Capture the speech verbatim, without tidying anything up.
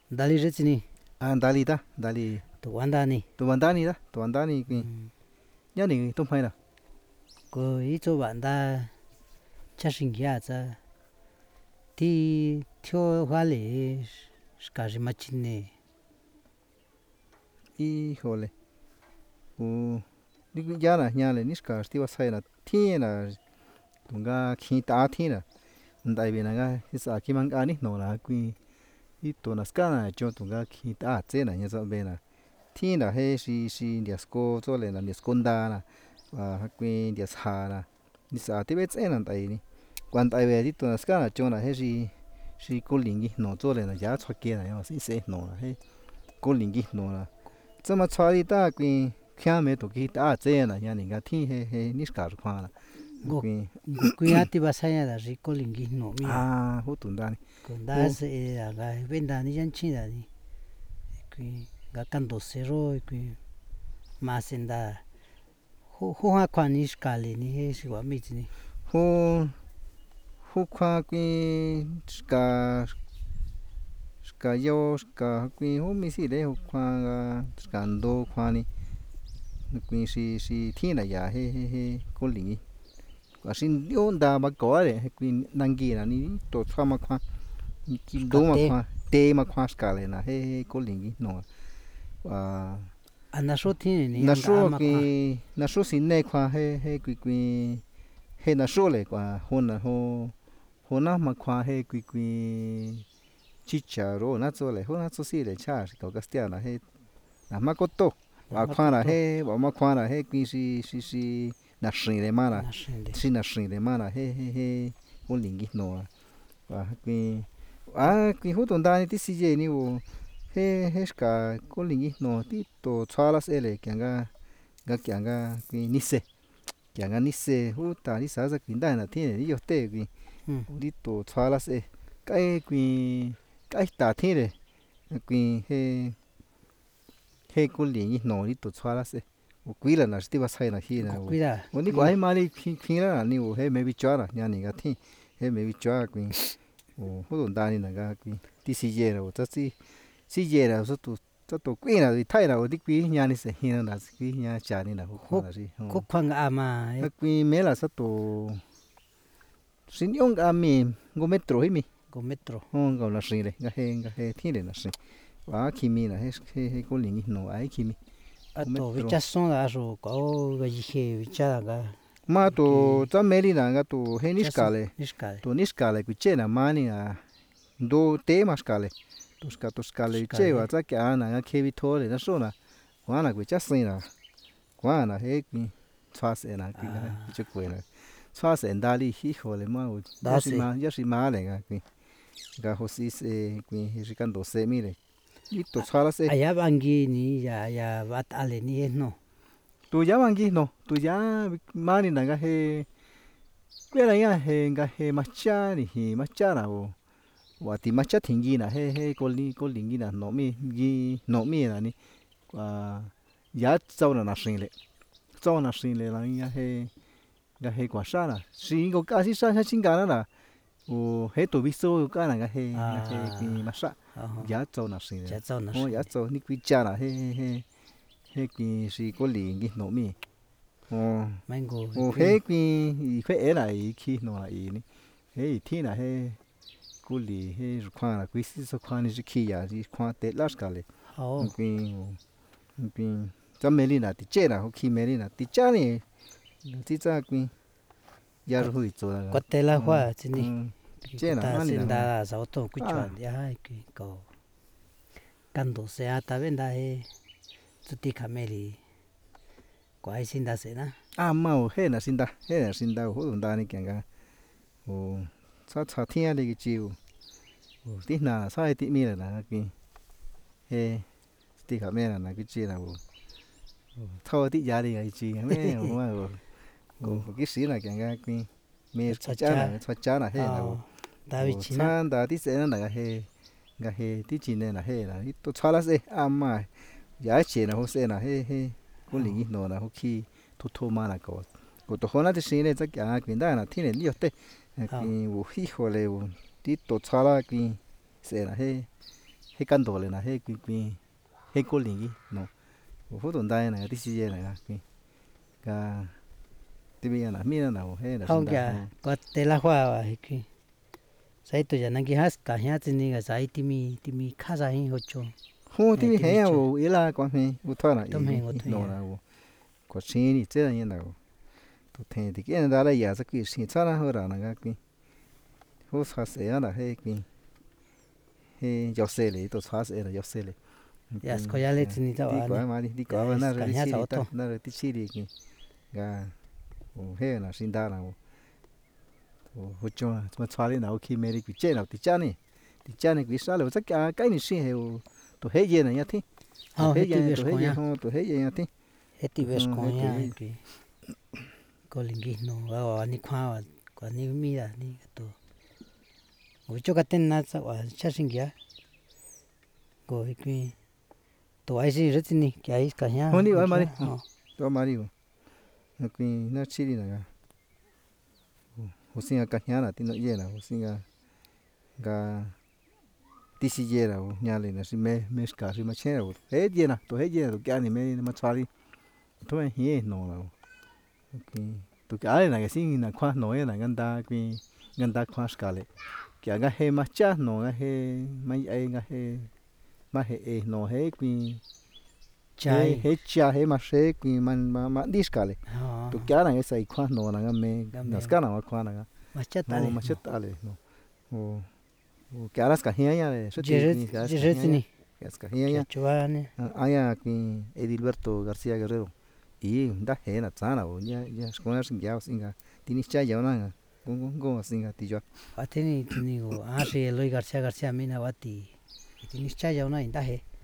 Dali rechini. À dali ta, dali. Tu wandani. Tu wandani ta, tu wandani cái. Nhớ này tung hay là. Có ít chỗ bạn ta chắc sinh kia cha. Thì theo hóa lệ cái gì mà chín nè. Híjole. Uh, đi ya là nhà này niska stiwa sai là thiên là tunga khi ta thiên là. Tại vì là cái isa khi mang ani nó là quy ít tổ là ska là cho tunga khi ta chế là như vậy bên là thiên là hay si si dia sko cho lên là dia skonda là và quy dia sa là isa thì biết chế là tại vì quan tại vì ít tổ là ska là cho là hay si si cố linh cái nó cho lên là giá cho kia là nhưng mà si se nó là hay cố linh cái nó là这么差的大规看没都给打这了，像人家天黑黑你是搞着看了， 规规啊，对吧？啥样的是cố linh cái nó mi 啊，好简单。 còn đã是那个bên đó你讲起来的，规个干多些肉规，马现在好好下看你是搞的，你是话没子呢？ 好好看规是个是个有是个规好没事的，好看个是个多看呢，规是是天来呀，嘿嘿嘿，cố linh và xin yêu đà mà có đấy quy năng ghi là ní tổ cho mà khoa kim đố mà khoa tê mà khoa cả này là hay có linh gì nó và anh nói số thiên này nói số cái nói số xin này khoa hay hay quy quy hay nói số này qua hôn là hôn hôn nào mà khoa hay quy quy chỉ trả rồi nói số này hôn nói số gì để trả có cái tiền là hay là mà có tổ và khoa là hay bảo mà khoa là hay quy si si si na sinh de mana sin na sinh de mana he he he có linh cái nó và cái à cái hút tuần đan thì xí gì ni vô he he cả có linh cái nó tí tổ xóa lá xe này chẳng ga ga chẳng ga cái nisse chẳng ga nisse hút ta đi xả ra cái đan là thế này đi tê cái đi tổ xóa lá xe cái cái cái ta thế này cái he he có linh cái nó đi tổ xóa lá xe quý là nó stiwa sai là khi nào ổn đi quay mà đi khi khi là nhiều hay mấy bị chó là nhà này cái thi hay mấy bị chó quý ồ hốt đồn đa này là cái quý đi xí dê rồi chắc xí xí dê là số tụ số tụ quý là đi thay là đi quý nhà này sẽ hiện là quý nhà cha này là hốt là gì hốt khoang à mà quý mấy là số tụ xin ông à mi go metro hay mi go metro không go là gì đấy cái hay cái hay thi đấy là gì và khi mi là hay hay hay có linh nó ấy khi mi à to vị trí xong là rồi có cái gì hết vị trí là cái mà tổ cho mấy đi là cái tổ hay nít cả lệ tổ nít cả lệ cái chế là mà nè à đô té mà cả lệ tổ cả tổ cả lệ chế và chắc cái anh là cái kia bị thua rồi nó số là quá là cái chất sinh là quá là hết cái xóa sẽ là cái cái chất quên là xóa sẽ đa đi khi hồi lại mà đa sĩ mà đa sĩ mà này cái cái hồ sĩ sẽ cái cái cái đồ xe mi này ít tổ xóa là sẽ ai bằng gì ni ya ya vắt ale ni no tu ya bằng gì no tu ya mà ni là cái he cái này à he cái he matcha ni he matcha nào và thì matcha thình gì là he he có li có linh gì là nó mi gì nó mi là ni và ya châu là nó sinh lệ châu là sinh lệ là cái he cái he quả sa là sinh có cái gì sa sa sinh cái là ồ he tổ bị sâu cái là cái he cái he cái matcha giá châu là gì đấy, oh giá châu ní quý cha là he he he he quý gì có liền cái nổ mi, oh oh he quý phải lại khi nó lại ní, he thì là he có liền he khoan là quý sĩ số khoan ní khi à gì khoan tết lát cảเลย, quý quý cho mấy lần là tí chết là khi mấy lần là tí cha này, tí cha quý giá rồi hủy rồi là, có tết là hoa chứ ní, chết là ta sinh ra sáu tuổi quý chuẩn ya hay quý có căn đồ xe ta bên đây chút đi khám đi có ai xin ta sẽ na à mau hết là xin ta hết là xin ta hốt đồn ta này kìa cả ồ sao sao thiên đi cái chiều ồ tí nào sao tí mi là là cái he tí khám là là cái chiều là ồ thôi tí giá đi cái chiều mấy mà ồ ồ cái xí là kìa cái mi chả là chả là he là ồ sao ta tí sẽ là cái he cái he tí chỉ nên là he là ít tôi xóa là sẽ à mà giá trị là hồ sẽ là he he có linh nó là hồ khi thu thu mà là có có tôi hỏi là tí xin này chắc cả cái đó là thiên này nhiều thế cái vũ khí hồi này tí tôi xóa là cái sẽ là he he canto le na he quy quy he cô liền nó phút tuần đây này tí xí này quy cả tí bây giờ là miếng nào he là không kìa có tê la hoa và cái sai tôi giờ năng cái hát cả nhà trên này cái sai tí mi tí mi khá ra hình hot cho không tí he à vô ý là quan hệ vô thôi là tâm hình vô nó là vô có xin đi chơi là như nào tôi thấy thì cái này là giờ sẽ cái xin sao nó hơi là cái cái hốt sao sẽ là he cái he gió xe này tôi xóa sẽ là gió xe này yes có giá lên trên này tao đi ăn qua mà đi đi qua mà nó rồi đi xí đi nó rồi đi xí đi cái cái he là xin đa là hốt cho mà xóa đi nào khi mấy cái chơi nào thì chơi này thì chơi này cái sao là chắc cái cái này xin heo tôi hết gì này nhá thế hết gì tivi tôi hết gì không tôi hết gì nhá thế hết tivi có nhá cái có linh cái nó vào anh khoa có anh mi là anh cái tôi cho cái tên nó sao à chắc sinh kia có cái tôi ai gì rất nhiều cái ấy cả nhá không đi vào mà đi tôi mà đi vào cái nó xí đi này hồ sinh cả nhà là tin nói gì nào hồ sinh cả tí xí gì nào nhà này là xin mẹ mẹ cả xin mà chơi nào hết gì nào tôi hết gì nào tôi cái này mẹ mà xóa đi thôi hiền nó nào tôi cái này cái xin là khoa nói là người ta cái người ta khoa cả đấy cái cái he mà cha nó cái he mấy ai cái he mà he nó he cái chai he cha he mà sẽ cái mà mà mà đi cả đấy tôi cái này cái sai khoa nó là cái mẹ nó cái nào khoa là mà chết ta đấy mà chết ta đấy nó cái là cái he nhá đấy rất rất rất nhiều cái he nhá chúa này ai à cái Edilberto Garcia Guerrero ý đã he là cha nào nhá nhá con nó sinh giáo sinh cả tin cha giáo nào cũng cũng cũng sinh cả tí cho à thế này thế này của à sẽ lôi Garcia Garcia mình là vậy thì tin cha giáo này đã he